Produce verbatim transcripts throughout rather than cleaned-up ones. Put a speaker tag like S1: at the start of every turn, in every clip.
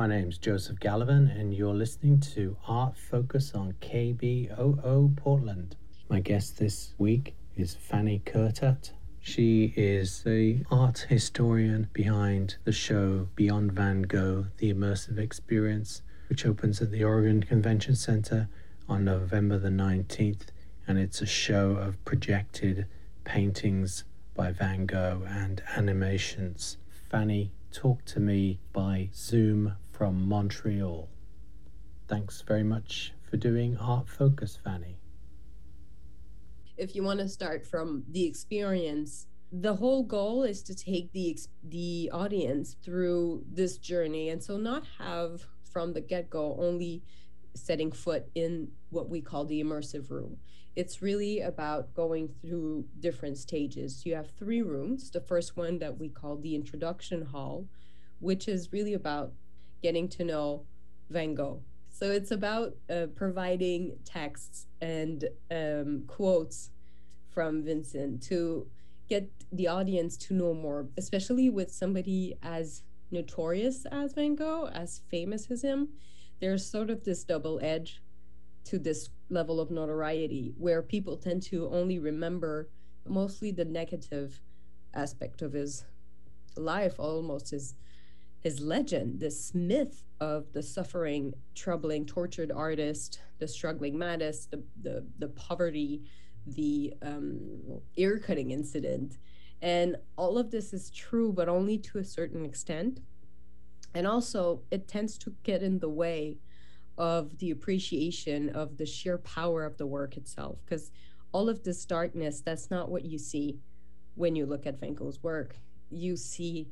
S1: My name's Joseph Gallivan, and you're listening to Art Focus on K B O O Portland. My guest this week is Fanny Curtat. She is the art historian behind the show Beyond Van Gogh, The Immersive Experience, which opens at the Oregon Convention Center on November the nineteenth, and it's a show of projected paintings by Van Gogh and animations. Fanny talked to me by Zoom from Montreal. Thanks very much for doing Art Focus, Fanny.
S2: If you want to start from the experience, the whole goal is to take the the audience through this journey, and so not have from the get-go only setting foot in what we call the immersive room. It's really about going through different stages. You have three rooms. The first one that we call the introduction hall, which is really about getting to know Van Gogh. So it's about uh, providing texts and um, quotes from Vincent to get the audience to know more, especially with somebody as notorious as Van Gogh, as famous as him. There's sort of this double edge to this level of notoriety where people tend to only remember mostly the negative aspect of his life, almost his his legend, this myth of the suffering, troubling, tortured artist, the struggling maddest, the the, the poverty, the um, ear-cutting incident. And all of this is true, but only to a certain extent. And also, it tends to get in the way of the appreciation of the sheer power of the work itself, because all of this darkness, that's not what you see when you look at Van Gogh's work. You see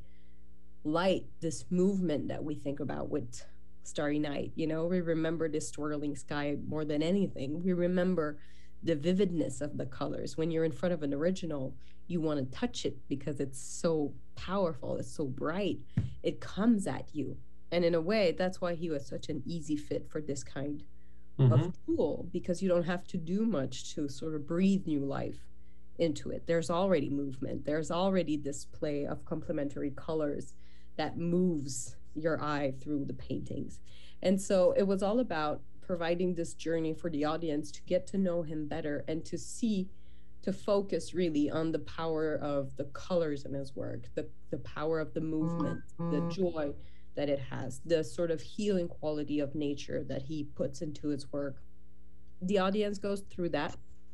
S2: light, this movement that we think about with Starry Night. You know, we remember this swirling sky more than anything. We remember the vividness of the colors. When you're in front of an original, you want to touch it because it's so powerful, it's so bright, it comes at you. And in a way, that's why he was such an easy fit for this kind mm-hmm. of tool, because you don't have to do much to sort of breathe new life into it. There's already movement. There's already this play of complementary colors that moves your eye through the paintings. And so it was all about providing this journey for the audience to get to know him better and to see, to focus really on the power of the colors in his work, the, the power of the movement, mm-hmm. the joy that it has, the sort of healing quality of nature that he puts into his work. The audience goes through that.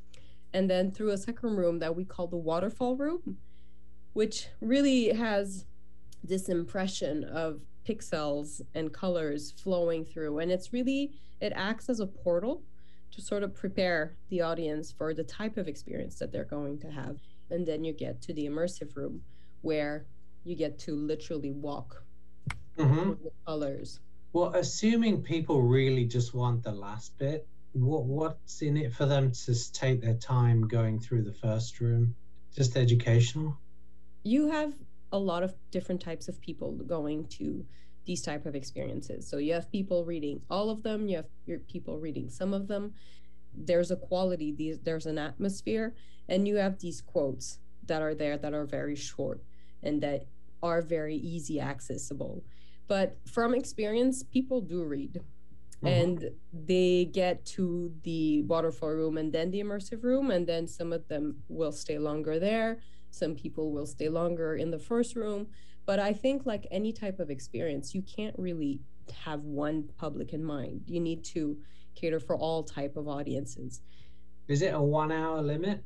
S2: And then through a second room that we call the waterfall room, which really has this impression of pixels and colors flowing through. And it's really, it acts as a portal to sort of prepare the audience for the type of experience that they're going to have. And then you get to the immersive room where you get to literally walk mm-hmm. with the colors.
S3: Well, assuming people really just want the last bit, what what's in it for them to take their time going through the first room? Just educational?
S2: You have a lot of different types of people going to these type of experiences. So you have people reading all of them, you have your people reading some of them. There's a quality, these, there's an atmosphere, and you have these quotes that are there that are very short and that are very easy accessible. But from experience, people do read. Mm-hmm. And they get to the waterfall room and then the immersive room, and then some of them will stay longer there. Some people will stay longer in the first room. But I think like any type of experience, you can't really have one public in mind. You need to cater for all type of audiences.
S3: Is it a one hour limit?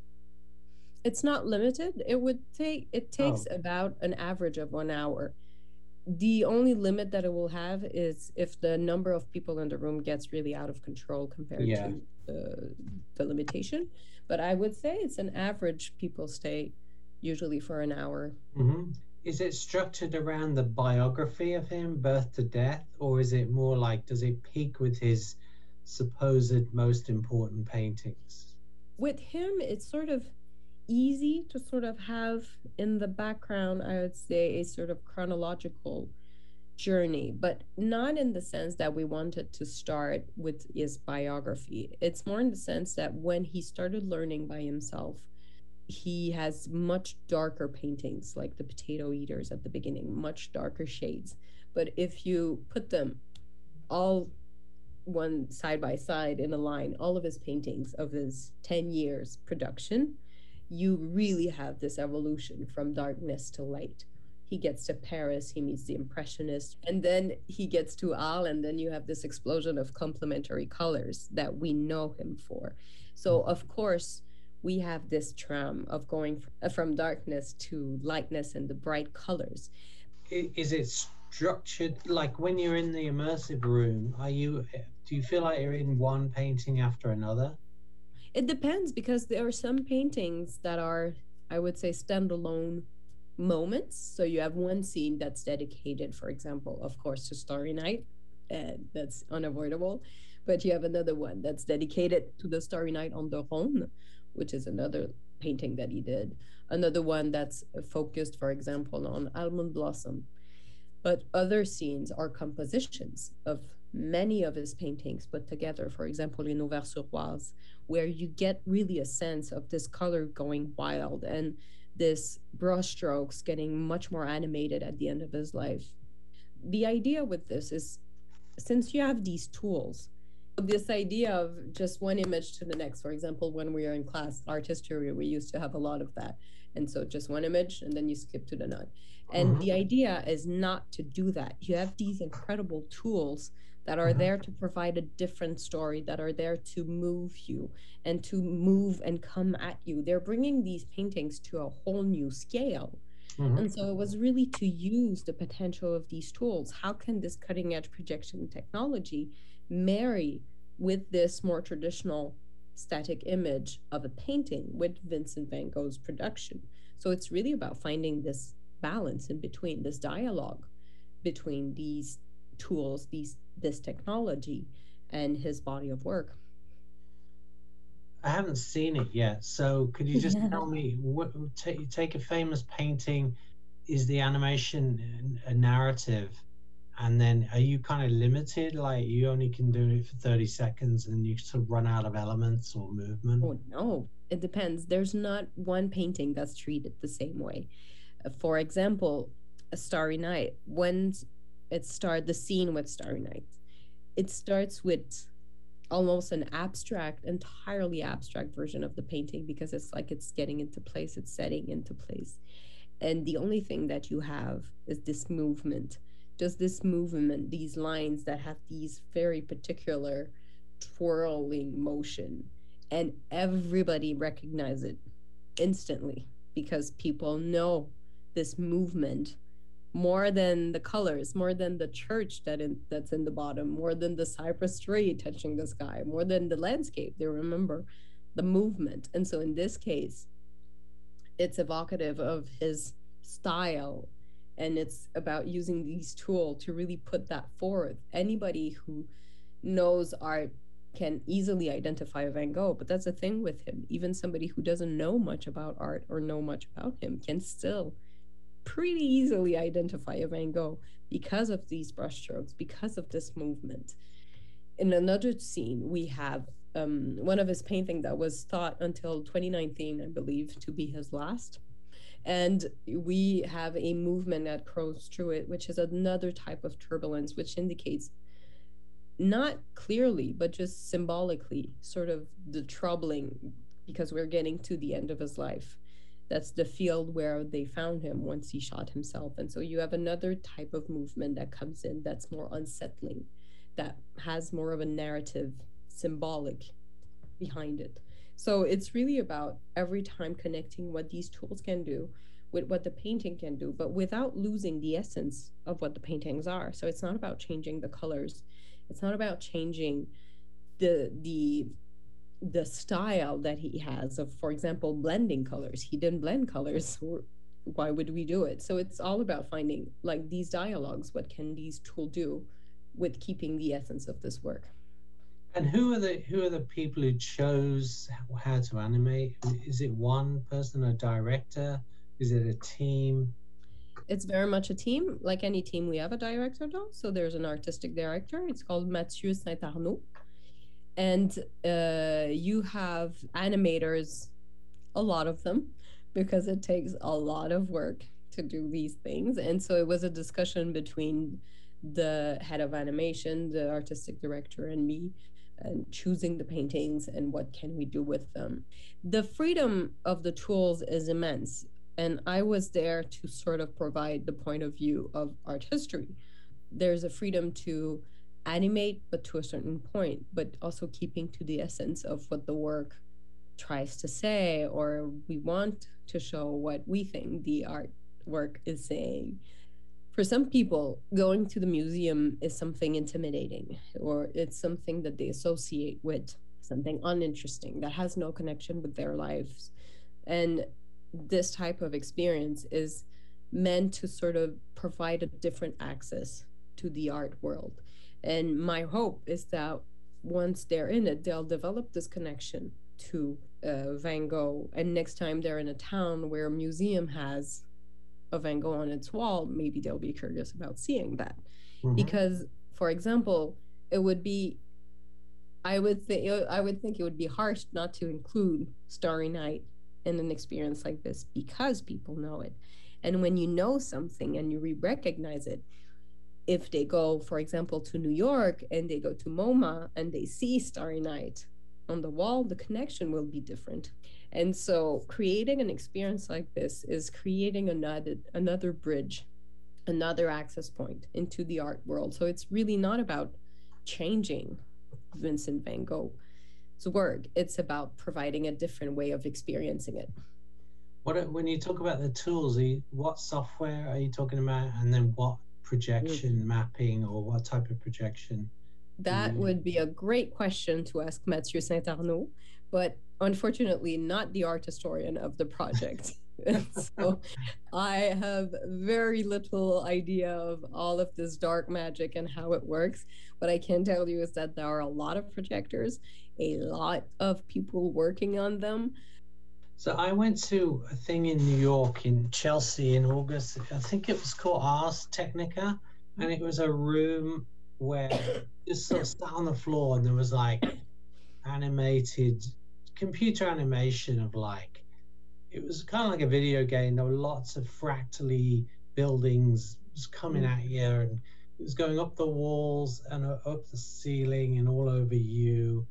S2: It's not limited. It would take, it takes oh. about an average of one hour. The only limit that it will have is if the number of people in the room gets really out of control compared yeah. to the, the limitation. But I would say it's an average people stay usually for an hour.
S3: Mm-hmm. Is it structured around the biography of him, birth to death, or is it more like, does it peak with his supposed most important paintings?
S2: With him, it's sort of easy to sort of have in the background, I would say, a sort of chronological journey, but not in the sense that we wanted to start with his biography. It's more in the sense that when he started learning by himself, he has much darker paintings, like the potato eaters at the beginning, much darker shades. But if you put them all one side by side in a line, all of his paintings of his ten years production, you really have this evolution from darkness to light. He gets to Paris, he meets the Impressionists, and then he gets to Arles, and then you have this explosion of complementary colors that we know him for. So, of course, we have this tram of going from darkness to lightness and the bright colors.
S3: Is it structured like when you're in the immersive room? Are you? Do you feel like you're in one painting after another?
S2: It depends, because there are some paintings that are, I would say, standalone moments. So you have one scene that's dedicated, for example, of course, to Starry Night, and that's unavoidable. But you have another one that's dedicated to the Starry Night on the Rhône, which is another painting that he did. Another one that's focused, for example, on almond blossom. But other scenes are compositions of many of his paintings put together, for example, in Auvers-sur-Oise, where you get really a sense of this color going wild and this brushstrokes getting much more animated at the end of his life. The idea with this is, since you have these tools, this idea of just one image to the next, for example, when we were in class, art history, we used to have a lot of that. And so just one image and then you skip to the next. And mm-hmm. the idea is not to do that. You have these incredible tools that are mm-hmm. there to provide a different story, that are there to move you and to move and come at you. They're bringing these paintings to a whole new scale. Mm-hmm. And so it was really to use the potential of these tools. How can this cutting edge projection technology marry with this more traditional static image of a painting with Vincent van Gogh's production? So it's really about finding this balance in between, this dialogue between these tools, these this technology, and his body of work.
S3: I haven't seen it yet, so could you just yeah. tell me, what, t- take a famous painting, is the animation a narrative? And then are you kind of limited, like you only can do it for thirty seconds and you sort of run out of elements or movement?
S2: Oh, no, it depends. There's not one painting that's treated the same way. For example, A Starry Night, when it starts, the scene with Starry Night, it starts with almost an abstract, entirely abstract version of the painting, because it's like it's getting into place, it's setting into place. And the only thing that you have is this movement. Does this movement, these lines that have these very particular twirling motion, and everybody recognizes it instantly because people know this movement more than the colors, more than the church that in, that's in the bottom, more than the cypress tree touching the sky, more than the landscape. They remember the movement. And so in this case, it's evocative of his style, and it's about using these tools to really put that forward. Anybody who knows art can easily identify Van Gogh, but that's the thing with him. Even somebody who doesn't know much about art or know much about him can still pretty easily identify a Van Gogh because of these brushstrokes, because of this movement. In another scene, we have um, one of his paintings that was thought until twenty nineteen, I believe, to be his last. And we have a movement that crows through it, which is another type of turbulence, which indicates not clearly, but just symbolically, sort of the troubling, because we're getting to the end of his life. That's the field where they found him once he shot himself. And so you have another type of movement that comes in that's more unsettling, that has more of a narrative, symbolic behind it. So it's really about every time connecting what these tools can do with what the painting can do, but without losing the essence of what the paintings are. So it's not about changing the colors. It's not about changing the the the style that he has of, for example, blending colors. He didn't blend colors. Or why would we do it? So it's all about finding like these dialogues. What can these tools do with keeping the essence of this work?
S3: And who are the who are the people who chose how to animate? Is it one person, a director? Is it a team?
S2: It's very much a team. Like any team, we have a director though. So there's an artistic director. It's called Mathieu Saint-Arnaud. And uh, you have animators, a lot of them, because it takes a lot of work to do these things. And so it was a discussion between the head of animation, the artistic director, and me, and choosing the paintings and what can we do with them. The freedom of the tools is immense. And I was there to sort of provide the point of view of art history. There's a freedom to animate, but to a certain point, but also keeping to the essence of what the work tries to say, or we want to show what we think the artwork is saying. For some people, going to the museum is something intimidating, or it's something that they associate with something uninteresting that has no connection with their lives. And this type of experience is meant to sort of provide a different access to the art world. And my hope is that once they're in it, they'll develop this connection to uh, Van Gogh. And next time they're in a town where a museum has a Van Gogh on its wall, maybe they'll be curious about seeing that. Mm-hmm. Because, for example, it would be, I would think, I would think it would be harsh not to include Starry Night in an experience like this because people know it. And when you know something and you re-recognize it, if they go, for example, to New York and they go to MoMA and they see Starry Night on the wall, the connection will be different. And so creating an experience like this is creating another another bridge, another access point into the art world. So it's really not about changing Vincent van Gogh's work. It's about providing a different way of experiencing it.
S3: What, when you talk about the tools, what software are you talking about? And then what projection mm-hmm. mapping, or what type of projection?
S2: That would be a great question to ask Mathieu Saint-Arnaud, but unfortunately not the art historian of the project. So I have very little idea of all of this dark magic and how it works. What I can tell you is that there are a lot of projectors, a lot of people working on them.
S3: So I went to a thing in New York, in Chelsea in August. I think it was called Ars Technica, and it was a room where just sort of sat on the floor and there was like animated computer animation of like, it was kind of like a video game. There were lots of fractally buildings just coming at you, and it was going up the walls and up the ceiling and all over you.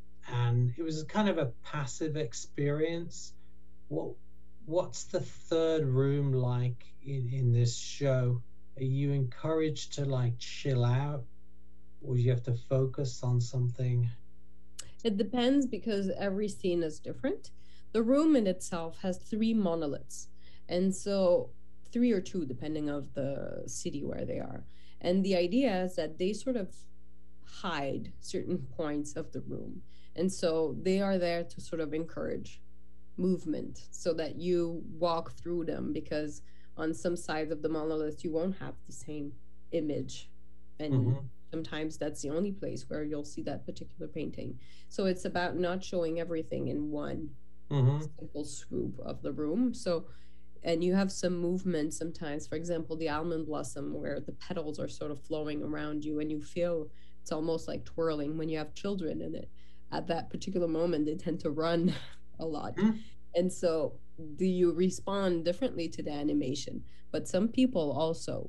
S3: And it was kind of a passive experience. What what's the third room like in, in this show? Are you encouraged to like chill out, or do you have to focus on something?
S2: It depends, because every scene is different. The room in itself has three monoliths, and so three or two depending of the city where they are. And the idea is that they sort of hide certain points of the room, and so they are there to sort of encourage movement so that you walk through them, because on some sides of the monolith you won't have the same image, and mm-hmm. sometimes that's the only place where you'll see that particular painting. So it's about not showing everything in one mm-hmm. simple swoop of the room. So, and you have some movement sometimes, for example, the almond blossom, where the petals are sort of flowing around you and you feel it's almost like twirling. When you have children in it, at that particular moment they tend to run a lot. Mm-hmm. And so do you respond differently to the animation? But some people also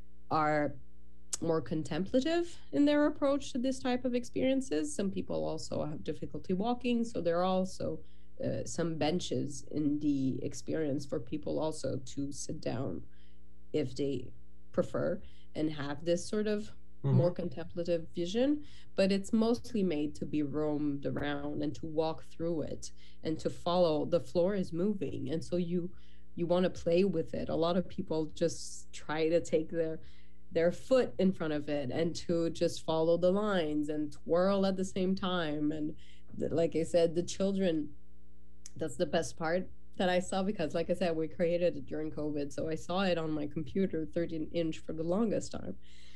S2: are more contemplative in their approach to this type of experiences. Some people also have difficulty walking, so there are also uh, some benches in the experience for people also to sit down if they prefer and have this sort of mm-hmm. more contemplative vision. But it's mostly made to be roamed around and to walk through it and to follow. The floor is moving, and so you you want to play with it. A lot of people just try to take their their foot in front of it and to just follow the lines and twirl at the same time. And like I said, the children, that's the best part that I saw, because like I said, we created it during COVID, so I saw it on my computer thirteen inch for the longest time.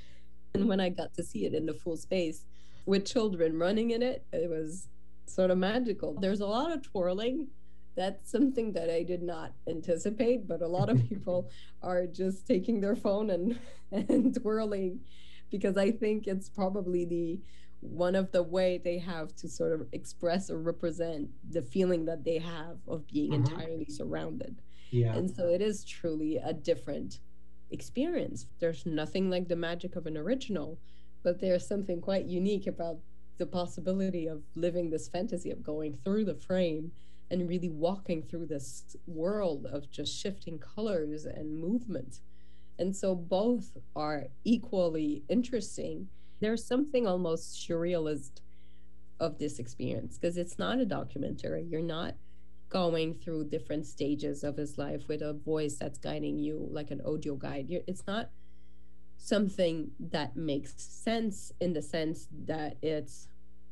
S2: And when I got to see it in the full space with children running in it, it was sort of magical. There's a lot of twirling. That's something that I did not anticipate, but a lot of people are just taking their phone and, and twirling, because I think it's probably the one of the way they have to sort of express or represent the feeling that they have of being mm-hmm. entirely surrounded.
S3: Yeah.
S2: And so it is truly a different experience. There's nothing like the magic of an original, but there's something quite unique about the possibility of living this fantasy of going through the frame and really walking through this world of just shifting colors and movement. And so both are equally interesting. There's something almost surrealist of this experience because it's not a documentary. You're not going through different stages of his life with a voice that's guiding you like an audio guide. You're, it's not something that makes sense in the sense that it's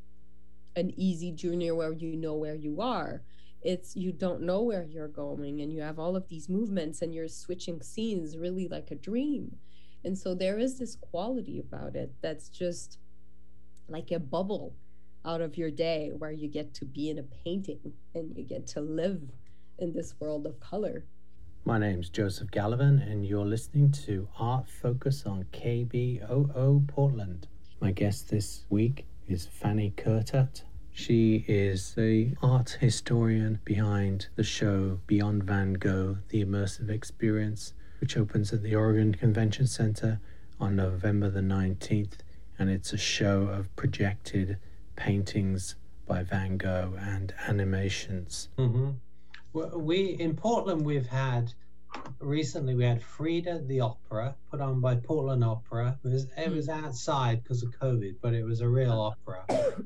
S2: an easy journey where you know where you are. It's you don't know where you're going and you have all of these movements and you're switching scenes really like a dream. And so there is this quality about it that's just like a bubble out of your day where you get to be in a painting and you get to live in this world of color.
S1: My name's Joseph Gallivan, and you're listening to Art Focus on K B O O Portland. My guest this week is Fanny Curtat. She is the art historian behind the show Beyond Van Gogh, the immersive experience, which opens at the Oregon Convention Center on November the nineteenth, and it's a show of projected paintings by Van Gogh and animations.
S3: Mm-hmm. Well, we in Portland we've had recently we had Frida the opera put on by Portland Opera. It was it was outside because of COVID, but it was a real opera.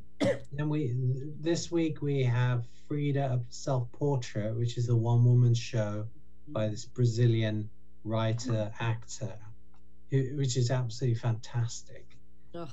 S3: And we this week we have Frida, a self-portrait, which is a one-woman show by this Brazilian writer actor, who, which is absolutely fantastic.
S2: Ugh.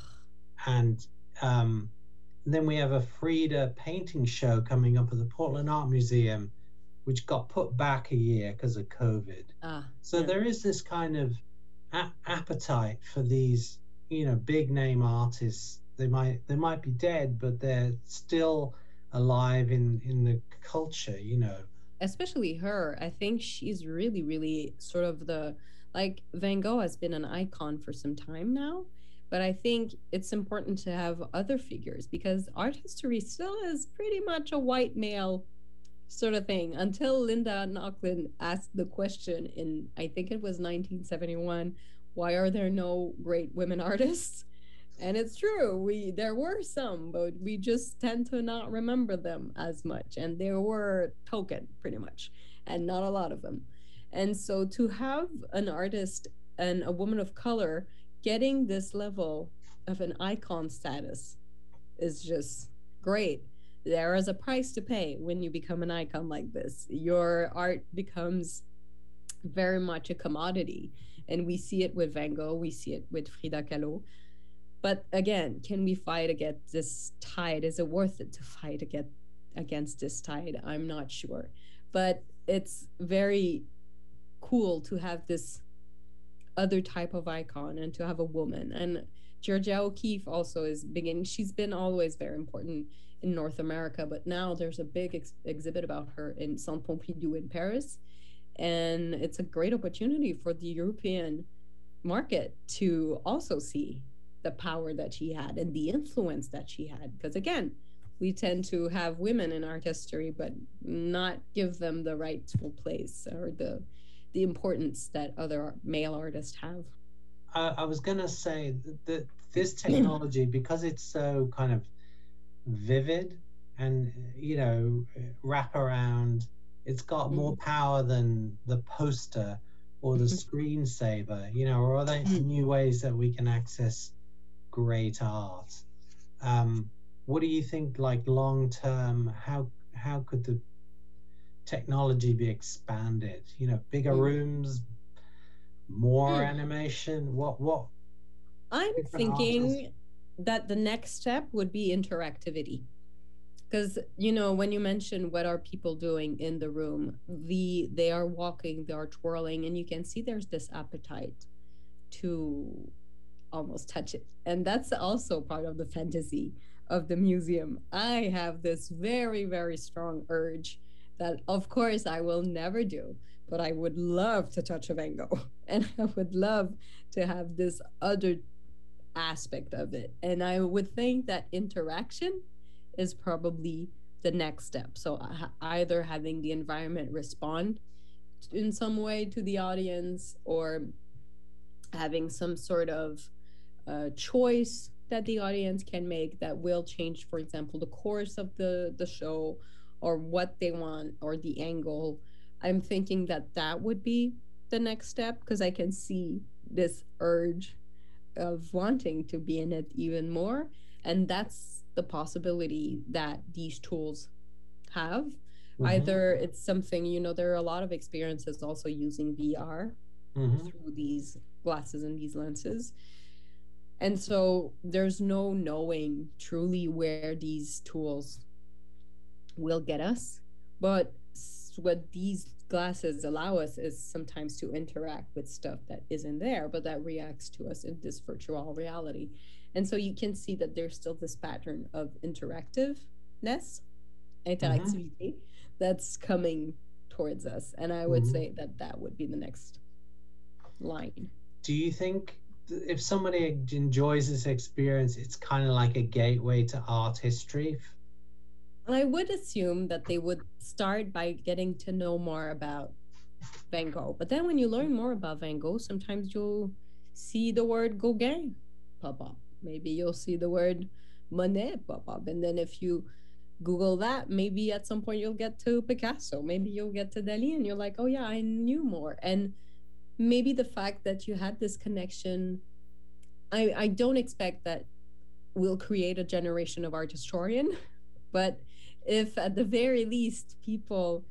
S3: And um, then we have a Frida painting show coming up at the Portland Art Museum, which got put back a year because of COVID.
S2: Ah,
S3: so
S2: yeah.
S3: There is this kind of a- appetite for these, you know, big name artists. They might they might be dead, but they're still alive in in the culture, you know.
S2: Especially her. I think she's really, really sort of the, like Van Gogh has been an icon for some time now, but I think it's important to have other figures because art history still is pretty much a white male sort of thing until Linda Nochlin asked the question in, I think it was nineteen seventy-one, why are there no great women artists? And it's true, we there were some, but we just tend to not remember them as much. And there were token, pretty much, and not a lot of them. And so to have an artist and a woman of color getting this level of an icon status is just great. There is a price to pay when you become an icon like this. Your art becomes very much a commodity. And we see it with Van Gogh, we see it with Frida Kahlo. But again, can we fight against this tide? Is it worth it to fight against against this tide? I'm not sure. But it's very cool to have this other type of icon and to have a woman. And Georgia O'Keeffe also is beginning. She's been always very important in North America, but now there's a big ex- exhibit about her in Centre Pompidou in Paris. And it's a great opportunity for the European market to also see the power that she had and the influence that she had. Because again, we tend to have women in art history, but not give them the rightful place or the the importance that other male artists have.
S3: I, I was going to say that, that this technology, because it's so kind of vivid and, you know, wrap around, it's got mm-hmm. more power than the poster or the screensaver, you know, or are there new ways that we can access great art? Um, what do you think, like long term, how how could the technology be expanded? You know, bigger mm. rooms, more mm. animation? What what?
S2: I'm thinking artists? That the next step would be interactivity. Because, you know, when you mention what are people doing in the room, the they are walking, they are twirling, and you can see there's this appetite to almost touch it. And that's also part of the fantasy of the museum. I have this very, very strong urge that, of course, I will never do, but I would love to touch a Van Gogh. And I would love to have this other aspect of it. And I would think that interaction is probably the next step. So uh, either having the environment respond in some way to the audience, or having some sort of uh, choice that the audience can make that will change, for example, the course of the the show, or what they want, or the angle. I'm thinking that that would be the next step, because I can see this urge of wanting to be in it even more. And that's the possibility that these tools have. Mm-hmm. Either it's something, you know, there are a lot of experiences also using V R mm-hmm. through these glasses and these lenses. And so there's no knowing truly where these tools will get us. But what these glasses allow us is sometimes to interact with stuff that isn't there, but that reacts to us in this virtual reality. And so you can see that there's still this pattern of interactiveness, interactivity, mm-hmm. that's coming towards us. And I would mm-hmm. say that that would be the next line.
S3: Do you think if somebody enjoys this experience, it's kind of like a gateway to art history?
S2: I would assume that they would start by getting to know more about Van Gogh. But then when you learn more about Van Gogh, sometimes you'll see the word Gauguin pop up. Maybe you'll see the word Monet pop up. And then if you Google that, maybe at some point you'll get to Picasso. Maybe you'll get to Dali, and you're like, oh yeah, I knew more. And maybe the fact that you had this connection, I, I don't expect that we'll create a generation of art historian, but if at the very least people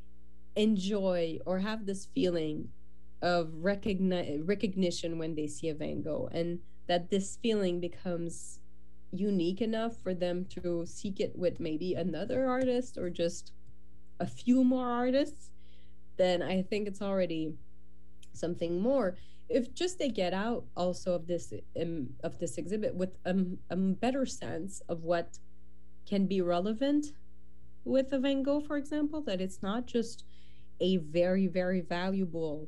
S2: enjoy or have this feeling of recogni- recognition when they see a Van Gogh, and that this feeling becomes unique enough for them to seek it with maybe another artist or just a few more artists, then I think it's already something more. If just they get out also of this um, of this exhibit with um, a better sense of what can be relevant with a Van Gogh, for example, that it's not just a very, very valuable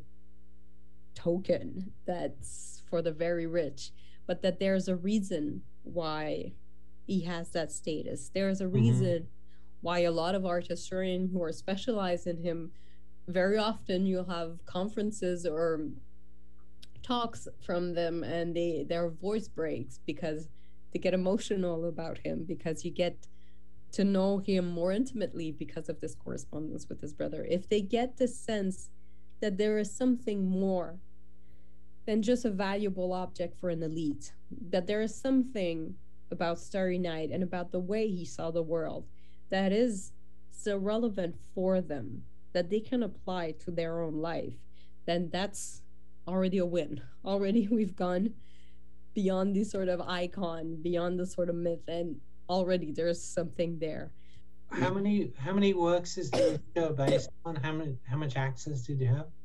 S2: token that's for the very rich, but that there's a reason why he has that status. There's a reason mm-hmm. why a lot of art historians who are specialized in him, very often you'll have conferences or talks from them, and they their voice breaks because they get emotional about him, because you get to know him more intimately because of this correspondence with his brother. If they get the sense that there is something more than just a valuable object for an elite, that there is something about Starry Night and about the way he saw the world that is so relevant for them, that they can apply to their own life, then that's already a win. Already we've gone beyond the sort of icon, beyond the sort of myth, and already there's something there.
S3: How many how many works is the show based on? How many how much access did you have?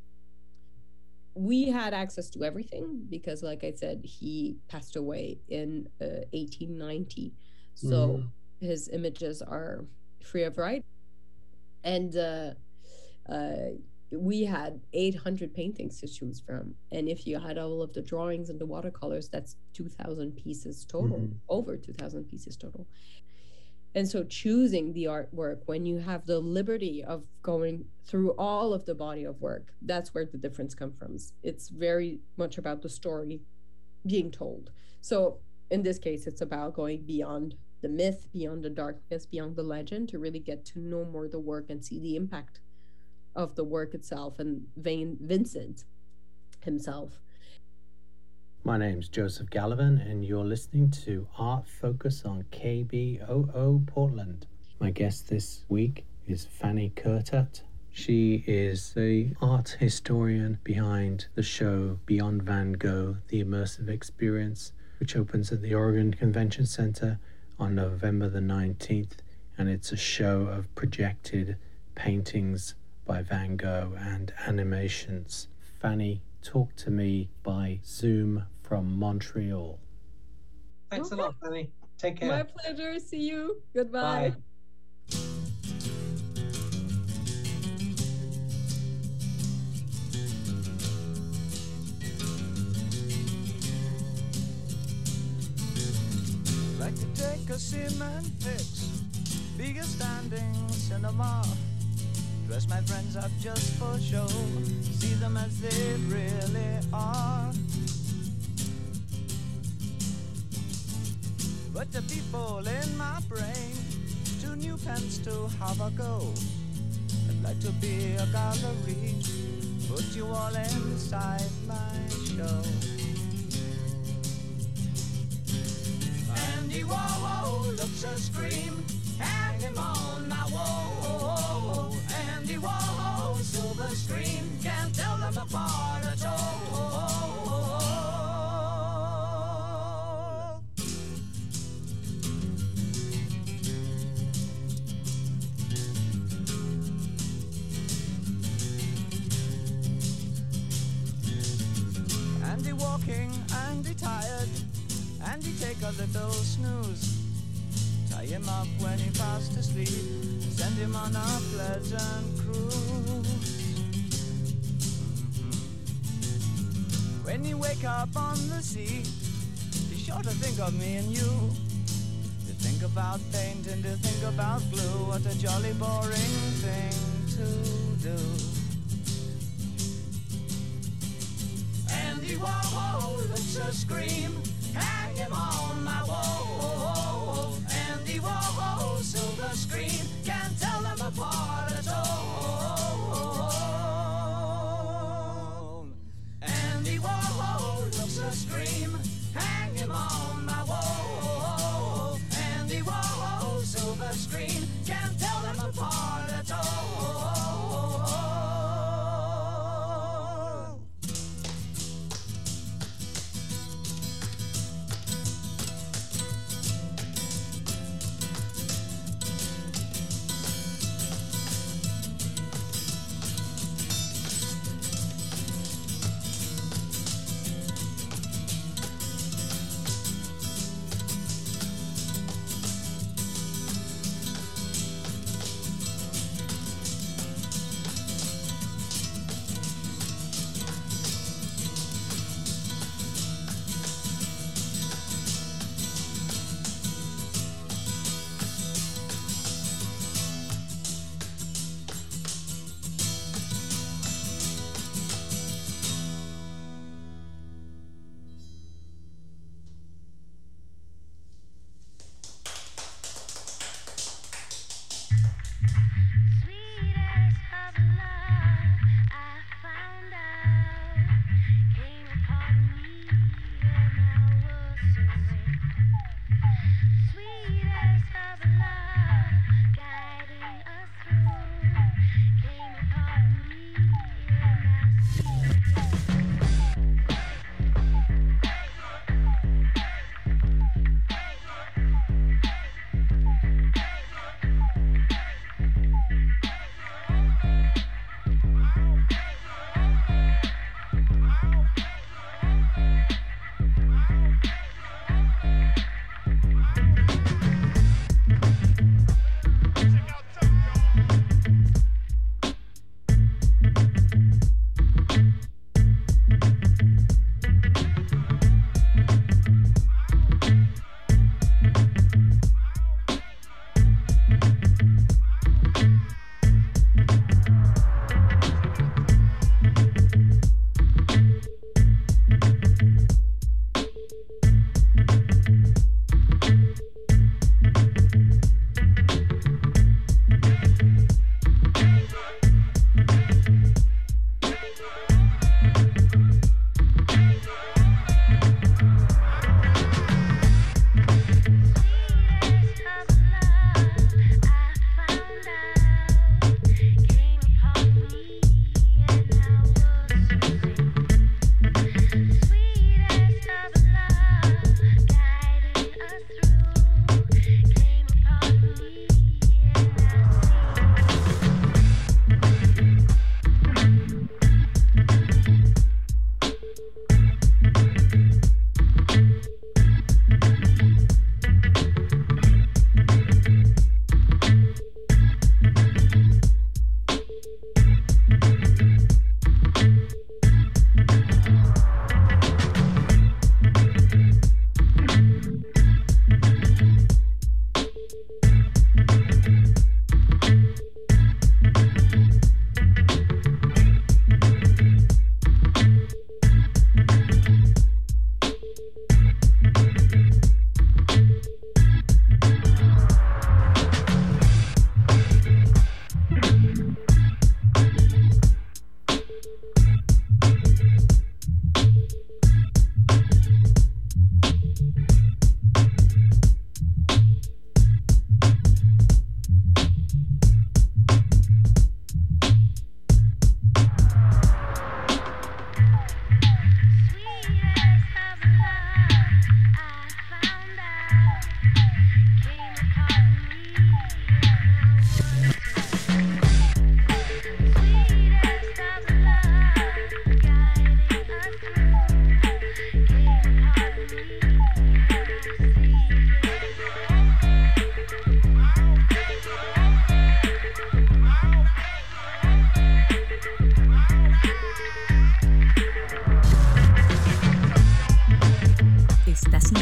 S2: We had access to everything because, like I said, he passed away in uh, eighteen ninety. So mm. his images are free of right. And uh, uh, we had eight hundred paintings to choose from. And if you had all of the drawings and the watercolors, that's two thousand pieces total, mm-hmm. over two thousand pieces total. And so choosing the artwork when you have the liberty of going through all of the body of work, that's where the difference comes from. It's very much about the story being told. So in this case, it's about going beyond the myth, beyond the darkness, beyond the legend, to really get to know more the work and see the impact of the work itself and Van Vincent himself.
S1: My name's Joseph Gallivan, and you're listening to Art Focus on K B O O Portland. My guest this week is Fanny Curtat. She is the art historian behind the show Beyond Van Gogh, the immersive experience, which opens at the Oregon Convention Center on November the nineteenth, and it's a show of projected paintings by Van Gogh and animations. Fanny, talk to me by Zoom from Montreal.
S3: Thanks okay. a lot, Fanny. Take care.
S2: My pleasure. See you. Goodbye.
S3: Bye.
S4: Like to take a cement fix, be a standing cinema. Dress my friends up just for show, see them as they really are. But the people in my brain, two new pens to have a go. I'd like to be a gallery, put you all inside my show. Andy Warhol looks a scream, hang him on my wall. Andy Warhol, silver screen, can't tell them apart at all. Andy walking, Andy tired, Andy take a little snooze. Tie him up when he fast asleep, send him on a pleasant cruise. Mm-hmm. When you wake up on the sea, be sure to think of me and you. To think about paint and to think about glue, what a jolly boring thing to do. Andy Warhol looks a scream, hang him on my wall. Andy Warhol, silver screen, can't tell them apart at all. Andy Warhol looks a scream, hang him on my wall. Andy Warhol, silver screen, can't tell them apart at all.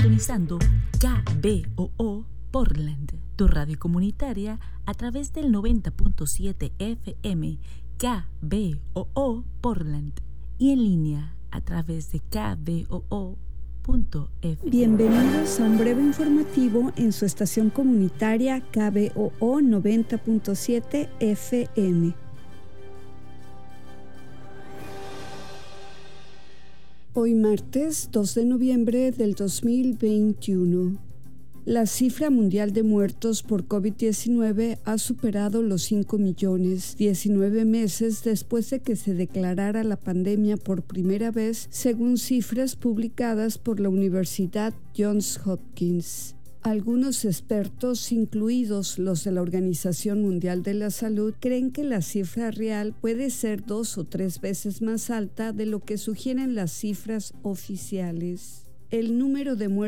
S5: sintonizando K B O O Portland, tu radio comunitaria a través del noventa punto siete F M K B O O Portland y en línea a través de K B O O punto F M.
S6: Bienvenidos a un breve informativo en su estación comunitaria K B O O noventa punto siete F M. Hoy martes dos de noviembre del dos mil veintiuno. La cifra mundial de muertos por COVID diecinueve ha superado los cinco millones, diecinueve meses después de que se declarara la pandemia por primera vez, según cifras publicadas por la Universidad Johns Hopkins. Algunos expertos, incluidos los de la Organización Mundial de la Salud, creen que la cifra real puede ser dos o tres veces más alta de lo que sugieren las cifras oficiales. El número de muertos